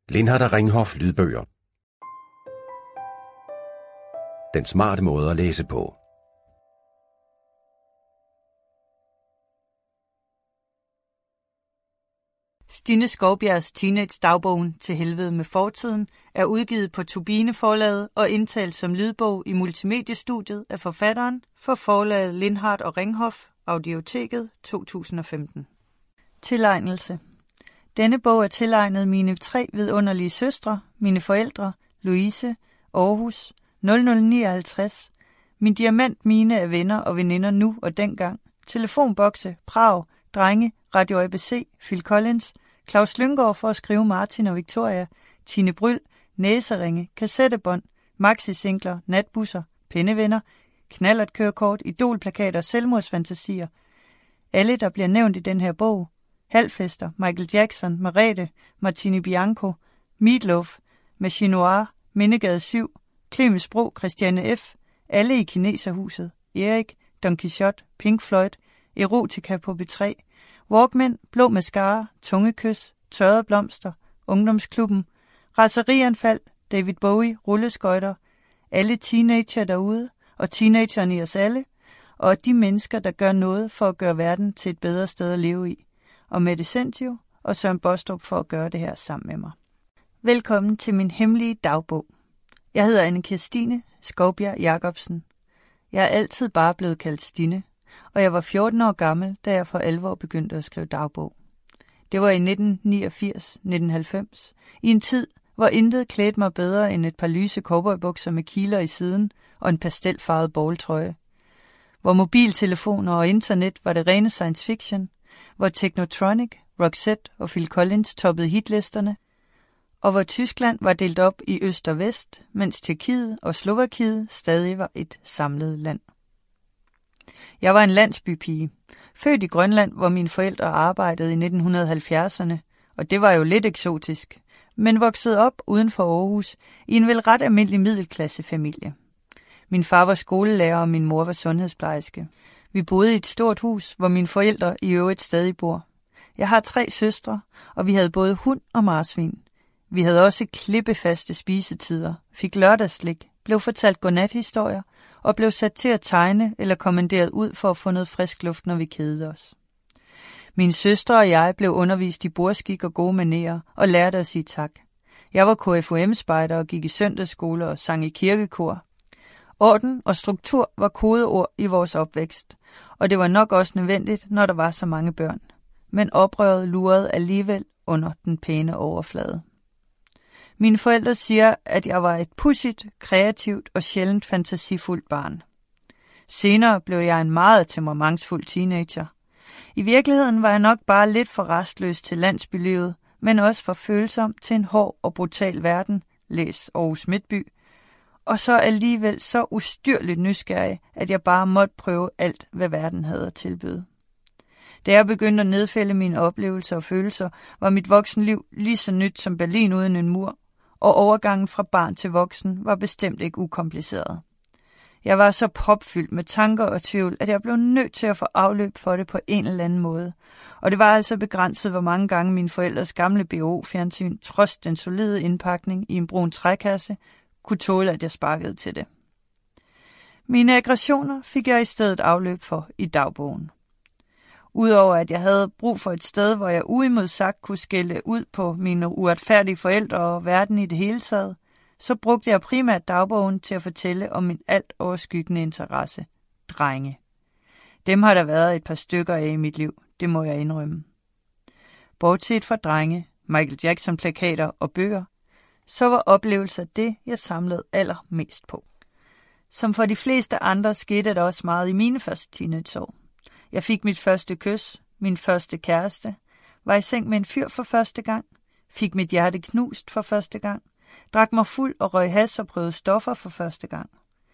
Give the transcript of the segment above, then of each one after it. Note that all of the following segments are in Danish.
Lindhardt og Ringhof lydbøger. Den smarte måde at læse på. Stine Skovbjergs teenage-dagbogen Til helvede med fortiden er udgivet på Turbine Forlaget og indtalt som lydbog i multimediestudiet af forfatteren for forlaget Lindhardt og Ringhof, Audioteket 2015. Tilegnelse. Denne bog er tilegnet mine 3 vidunderlige søstre, mine forældre, Louise, Aarhus, 0059, min diamantmine af venner og veninder nu og dengang, telefonbokse, Prag, drenge, Radio ABC, Phil Collins, Claus Lynggaard for at skrive Martin og Victoria, Tine Bryl, næseringe, kassettebånd, maxi-singler, natbusser, pindevenner, knallertkørekort, idolplakater, selvmordsfantasier. Alle, der bliver nævnt i den her bog. Halvfester, Michael Jackson, Merete, Martini Bianco, Meatloaf, Machine Noir, Mindegade 7, Clemens Bro, Christiane F., alle i Kineserhuset, Erik, Don Quixote, Pink Floyd, Erotica på B3, Walkman, Blå Mascara, Tungekys, Tørrede Blomster, Ungdomsklubben, Raserianfald, David Bowie, Rulleskøjter, alle teenager derude, og teenageren i os alle, og de mennesker, der gør noget for at gøre verden til et bedre sted at leve i, og Mette Sentio og Søren Bostrup for at gøre det her sammen med mig. Velkommen til min hemmelige dagbog. Jeg hedder Anne-Kirstine Skovbjerg Jacobsen. Jeg er altid bare blevet kaldt Stine, og jeg var 14 år gammel, da jeg for alvor begyndte at skrive dagbog. Det var i 1989-1990, i en tid, hvor intet klædte mig bedre end et par lyse cowboybukser med kiler i siden og en pastelfarvet balltrøje. Hvor mobiltelefoner og internet var det rene science fiction, hvor Technotronic, Roxette og Phil Collins toppede hitlisterne, og hvor Tyskland var delt op i øst og vest, mens Tjekkiet og Slovakiet stadig var et samlet land. Jeg var en landsbypige, født i Grønland, hvor mine forældre arbejdede i 1970'erne, og det var jo lidt eksotisk, men voksede op uden for Aarhus i en vel ret almindelig middelklassefamilie. Min far var skolelærer, og min mor var sundhedsplejerske. Vi boede i et stort hus, hvor mine forældre i øvrigt stadig bor. Jeg har 3 søstre, og vi havde både hund og marsvin. Vi havde også klippefaste spisetider, fik lørdagsslik, blev fortalt godnathistorier og blev sat til at tegne eller kommanderet ud for at få noget frisk luft, når vi kedede os. Mine søstre og jeg blev undervist i bordskik og gode manerer og lærte at sige tak. Jeg var KFUM-spejder og gik i søndagsskole og sang i kirkekor. Orden og struktur var kodeord i vores opvækst, og det var nok også nødvendigt, når der var så mange børn. Men oprøret lurede alligevel under den pæne overflade. Mine forældre siger, at jeg var et pudsigt, kreativt og sjældent fantasifuldt barn. Senere blev jeg en meget temperamentsfuld teenager. I virkeligheden var jeg nok bare lidt for rastløs til landsbylivet, men også for følsom til en hård og brutal verden, læs Aarhus Midtby, og så alligevel så ustyrligt nysgerrig, at jeg bare måtte prøve alt, hvad verden havde at tilbyde. Da jeg begyndte at nedfælde mine oplevelser og følelser, var mit voksenliv lige så nyt som Berlin uden en mur, og overgangen fra barn til voksen var bestemt ikke ukompliceret. Jeg var så propfyldt med tanker og tvivl, at jeg blev nødt til at få afløb for det på en eller anden måde. Og det var altså begrænset, hvor mange gange mine forældres gamle BO-fjernsyn, trods den solide indpakning i en brun trækasse, kunne tåle, at jeg sparkede til det. Mine aggressioner fik jeg i stedet afløb for i dagbogen. Udover at jeg havde brug for et sted, hvor jeg uimodsagt kunne skælde ud på mine uretfærdige forældre og verden i det hele taget, så brugte jeg primært dagbogen til at fortælle om min alt overskyggende interesse, drenge. Dem har der været et par stykker af i mit liv, det må jeg indrømme. Bortset fra drenge, Michael Jackson-plakater og bøger, så var oplevelser det, jeg samlede allermest på. Som for de fleste andre skete der også meget i mine første teenageår. Jeg fik mit første kys, min første kæreste, var i seng med en fyr for første gang, fik mit hjerte knust for første gang, drak mig fuld og røg hash og prøvede stoffer for første gang.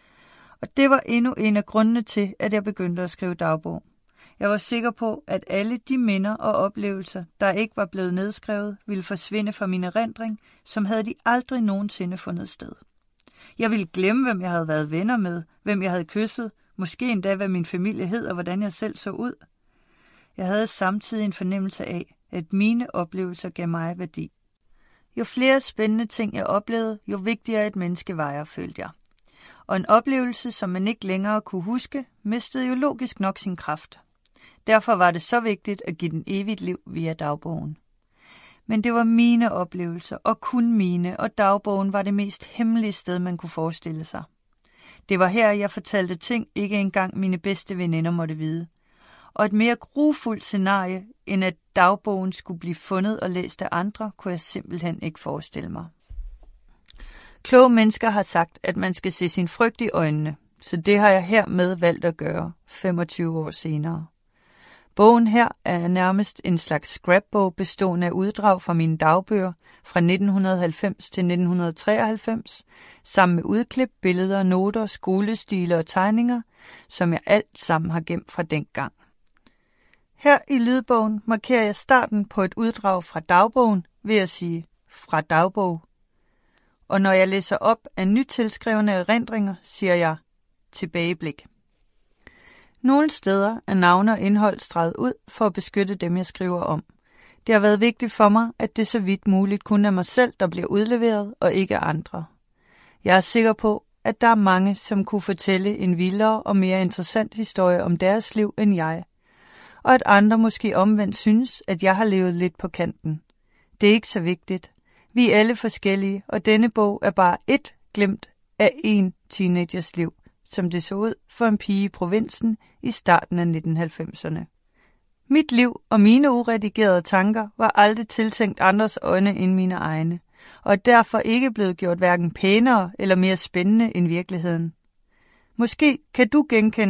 Og det var endnu en af grundene til, at jeg begyndte at skrive dagbog. Jeg var sikker på, at alle de minder og oplevelser, der ikke var blevet nedskrevet, ville forsvinde fra min erindring, som havde de aldrig nogensinde fundet sted. Jeg ville glemme, hvem jeg havde været venner med, hvem jeg havde kysset, måske endda, hvad min familie hed og hvordan jeg selv så ud. Jeg havde samtidig en fornemmelse af, at mine oplevelser gav mig værdi. Jo flere spændende ting jeg oplevede, jo vigtigere et menneske var jeg, følte jeg. Og en oplevelse, som man ikke længere kunne huske, mistede jo logisk nok sin kraft. Derfor var det så vigtigt at give den evigt liv via dagbogen. Men det var mine oplevelser, og kun mine, og dagbogen var det mest hemmelige sted, man kunne forestille sig. Det var her, jeg fortalte ting, ikke engang mine bedste veninder måtte vide. Og et mere grufuldt scenarie, end at dagbogen skulle blive fundet og læst af andre, kunne jeg simpelthen ikke forestille mig. Kloge mennesker har sagt, at man skal se sin frygt i øjnene, så det har jeg hermed valgt at gøre, 25 år senere. Bogen her er nærmest en slags scrapbog bestående af uddrag fra mine dagbøger fra 1990 til 1993, sammen med udklip, billeder, noter, skolestile og tegninger, som jeg alt sammen har gemt fra dengang. Her i lydbogen markerer jeg starten på et uddrag fra dagbogen ved at sige fra dagbog. Og når jeg læser op af nytilskrevne erindringer, siger jeg tilbageblik. Nogle steder er navne og indhold streget ud for at beskytte dem, jeg skriver om. Det har været vigtigt for mig, at det så vidt muligt kun er mig selv, der bliver udleveret, og ikke andre. Jeg er sikker på, at der er mange, som kunne fortælle en vildere og mere interessant historie om deres liv end jeg, og at andre måske omvendt synes, at jeg har levet lidt på kanten. Det er ikke så vigtigt. Vi er alle forskellige, og denne bog er bare et glimt af en teenagers liv, som det så ud for en pige i provinsen i starten af 1990'erne. Mit liv og mine uredigerede tanker var aldrig tiltænkt andres øjne end mine egne, og er derfor ikke blevet gjort hverken pænere eller mere spændende end virkeligheden. Måske kan du genkende